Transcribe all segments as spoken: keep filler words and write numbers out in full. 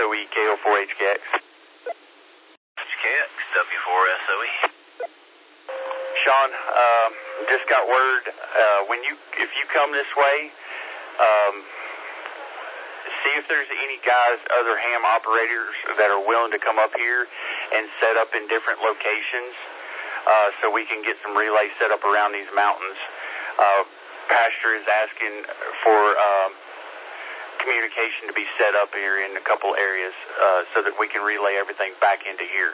O E K O four H K X. H K X, W four S O E. Sean, uh, just got word, uh, when you, if you come this way, um, see if there's any guys, other ham operators that are willing to come up here and set up in different locations, uh, so we can get some relays set up around these mountains. Uh, Pastor is asking for, um, communication to be set up here in a couple areas, uh, so that we can relay everything back into here.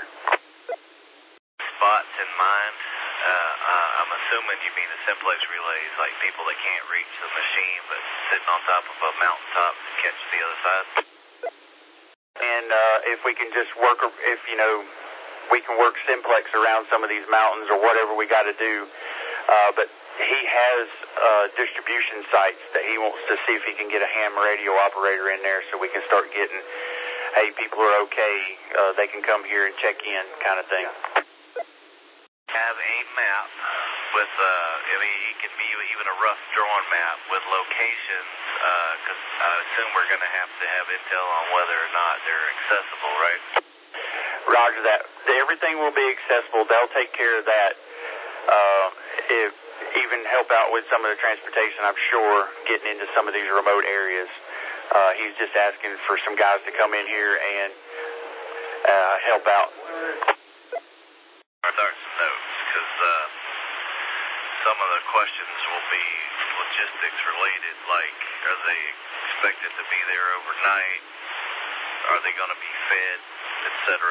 Spots in mind? Uh, uh, I'm assuming you mean the simplex relays, like people that can't reach the machine, but sitting on top of a mountaintop to catch the other side. And uh, if we can just work, if, you know, we can work simplex around some of these mountains or whatever we got to do. Uh, but he has uh, distribution sites that he wants to see if he can get a ham radio operator in there so we can start getting, hey, people are okay, uh, they can come here and check in kind of thing. Have a map with, uh, I mean, it can be even a rough drawn map with locations, because uh, I assume we're going to have to have intel on whether or not they're accessible, right? Roger that. Everything will be accessible. They'll take care of that. Uh, if, even help out with some of the transportation, I'm sure, getting into some of these remote areas. Uh, he's just asking for some guys to come in here and uh, help out. I'll start some notes, because uh, some of the questions will be logistics related, like are they expected to be there overnight? Are they going to be fed, et cetera?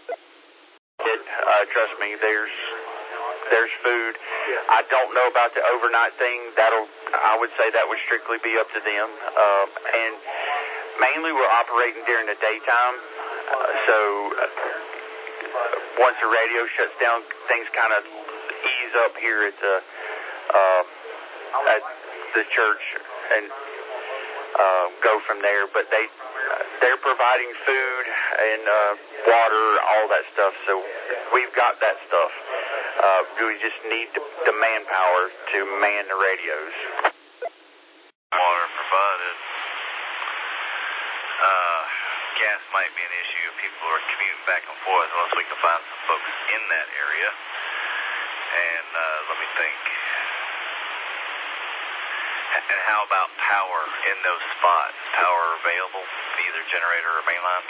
Uh, trust me, there's there's food. I don't know about the overnight thing. That'll I would say that would strictly be up to them. Uh, and mainly we're operating during the daytime, uh, so. Uh, Once the radio shuts down, things kind of ease up here at the uh, at the church and uh, go from there. But they they're providing food and uh, water, all that stuff. So we've got that stuff. Uh, we just need the, the manpower to man the radios. Water provided. Uh, gas might be an issue if people are commuting back and forth, unless we can find some folks in that area. And uh, let me think. And how about power in those spots? Power available, either generator or mainline?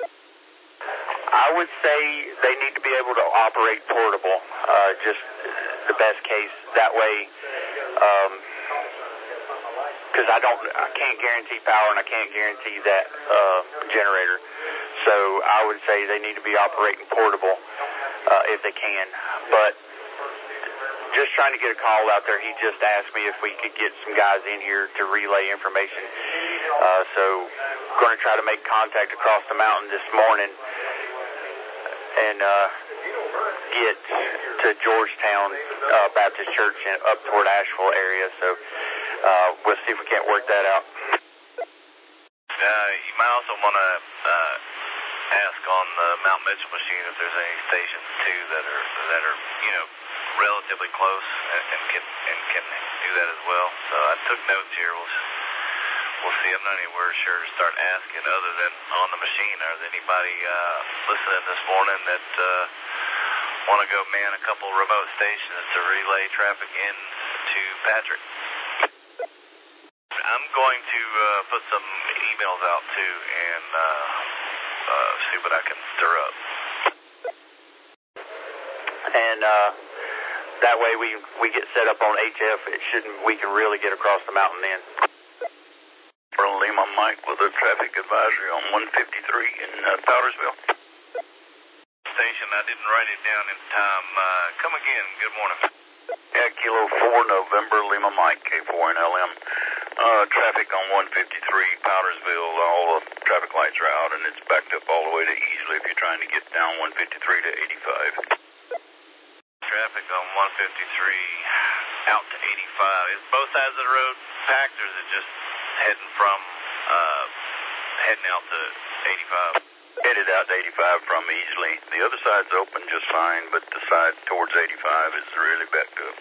I would say they need to be able to operate portable, uh, just the best case. That way, um, because I don't, I can't guarantee power and I can't guarantee that uh, generator. So I would say they need to be operating portable uh, if they can. But just trying to get a call out there, he just asked me if we could get some guys in here to relay information. Uh, so going to try to make contact across the mountain this morning and uh, get to Georgetown uh, Baptist Church and up toward Asheville area. So uh, we'll see if we can't work that out. Uh, you might also want to uh, ask on the Mount Mitchell machine if there's any stations too that are that are you know relatively close and, and can and can do that as well. So I took notes here. We'll we'll see. I'm not anywhere sure to start asking other than on the machine. Are there anybody uh, listening this morning that uh, want to go man a couple remote stations to relay traffic in to Patrick? I'm going to uh, put some emails out too and uh, uh, see what I can stir up. And uh, that way we we get set up on H F. It shouldn't. We can really get across the mountain then. Lima Mike with a traffic advisory on one fifty-three in uh, Powdersville. Station, I didn't write it down in time. Uh, come again. Good morning. Yeah, Kilo four November Lima Mike K four and L M. Uh, traffic on one fifty-three Powdersville. All the traffic lights are out and it's backed up all the way to Easley if you're trying to get down one fifty-three to eighty-five. Traffic on one fifty-three out to eighty-five. Is both sides of the road packed or is it just heading from, uh, heading out to eighty-five? Headed out to eighty-five from Easley. The other side's open just fine, but the side towards eighty-five is really backed up.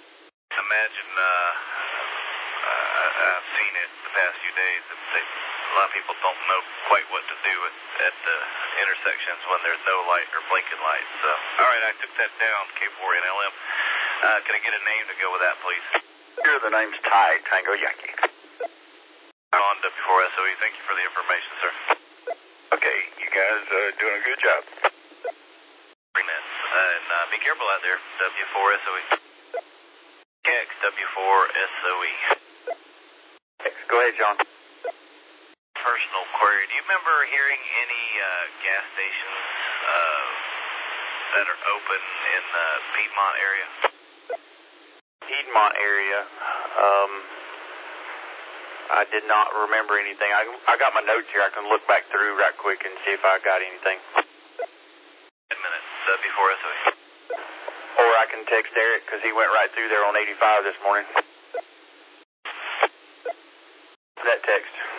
Imagine, uh, uh I've seen it the past few days. That they, a a lot of people don't know quite what to do at, at the intersections when there's no light or blinking lights. So, all right, I took that down, K four N L M. Uh, can I get a name to go with that, please? Here, the name's Ty, Tango Yankee. On W four S O E, thank you for the information, sir. Okay, you guys uh, doing a good job. Three minutes. And uh, be careful out there, W four S O E. X W four S O E. Go ahead, John. Personal query. Do you remember hearing any uh, gas stations uh, that are open in the Piedmont area? Piedmont area. Um, I did not remember anything. I I got my notes here. I can look back through right quick and see if I got anything. Ten minutes. W four S O E. Or I can text Eric because he went right through there on eighty-five this morning. That text.